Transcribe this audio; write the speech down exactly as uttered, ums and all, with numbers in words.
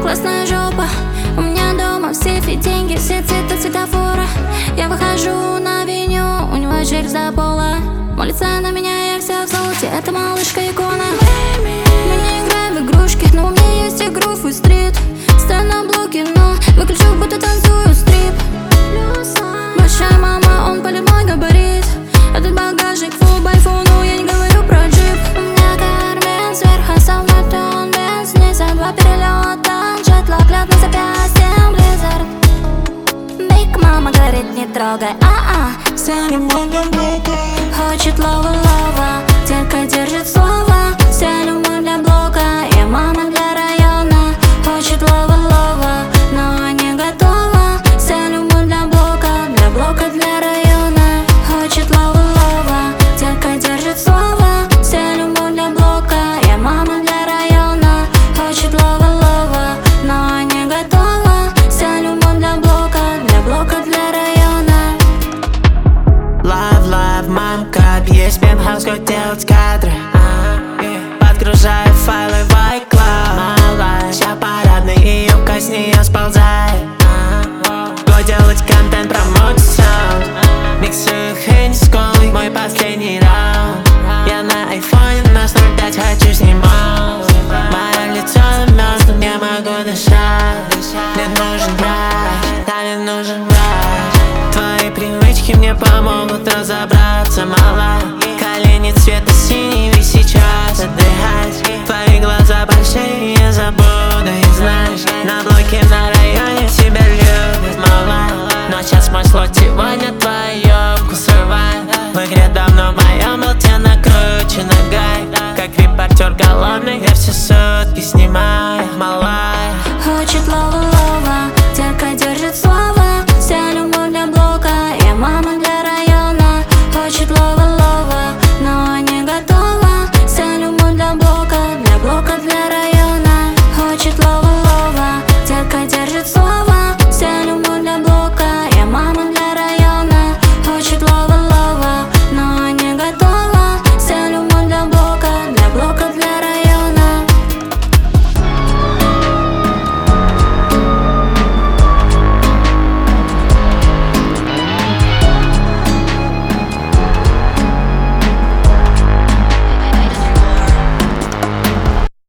классная жопа. У меня дома в сейфе деньги, все цвета светофора. Я выхожу на авеню, у него челюсть до пола. Молится на меня, я вся в золоте, это малышка икона. Мы не играем в игрушки, но у меня есть игру в стрит. Стою на блоке, но выключу, будто танцую стрип. Большая мама, он полит мой габарит. Этот багажник full by full, ну я не говорю про джип. У меня кармен сверху, салматон, бенз, снизу два перелета. Джетлаг, лед на запястье, близзард. Биг мама говорит, не трогай, а-а. Вся любовь для блока, хочет лова-лова. Детка держит слово, вся любовь для блока. Я мама для района, хочет лова-лова, но не готова. Вся любовь для блока, для блока, для района. Хочет лова-лова, детка держит слово, вся любовь для блока. Я мама для района, хочет лова-лова, но не готова. Вся любовь для блока, для блока, для района. Love, love, мамка, есть пентхаус, как делать кадры. Подгружаю файлы в iCloud. Малая, вся парадная, и юбка с нее сползает.